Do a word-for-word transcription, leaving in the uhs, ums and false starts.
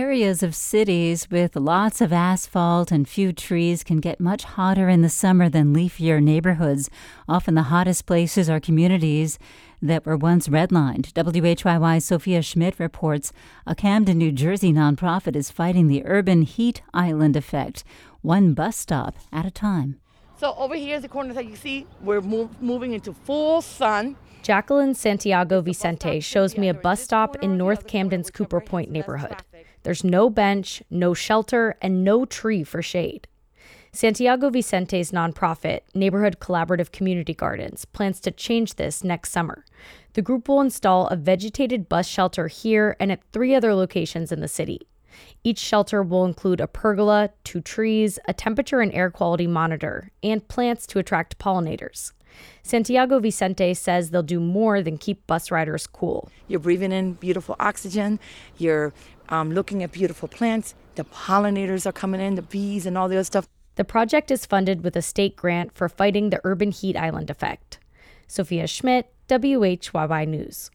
Areas of cities with lots of asphalt and few trees can get much hotter in the summer than leafier neighborhoods. Often the hottest places are communities that were once redlined. W H Y Y's Sophia Schmidt reports a Camden, New Jersey nonprofit is fighting the urban heat island effect, one bus stop at a time. So over here is the corner that you see. We're move, moving into full sun. Jacqueline Santiago Vicente shows me a bus stop in North Camden's Cooper Point neighborhood. There's no bench, no shelter, and no tree for shade. Santiago Vicente's nonprofit, Neighborhood Collaborative Community Gardens, plans to change this next summer. The group will install a vegetated bus shelter here and at three other locations in the city. Each shelter will include a pergola, two trees, a temperature and air quality monitor, and plants to attract pollinators. Santiago Vicente says they'll do more than keep bus riders cool. You're breathing in beautiful oxygen. You're um, looking at beautiful plants. The pollinators are coming in, the bees and all the other stuff. The project is funded with a state grant for fighting the urban heat island effect. Sophia Schmidt, W H Y Y News.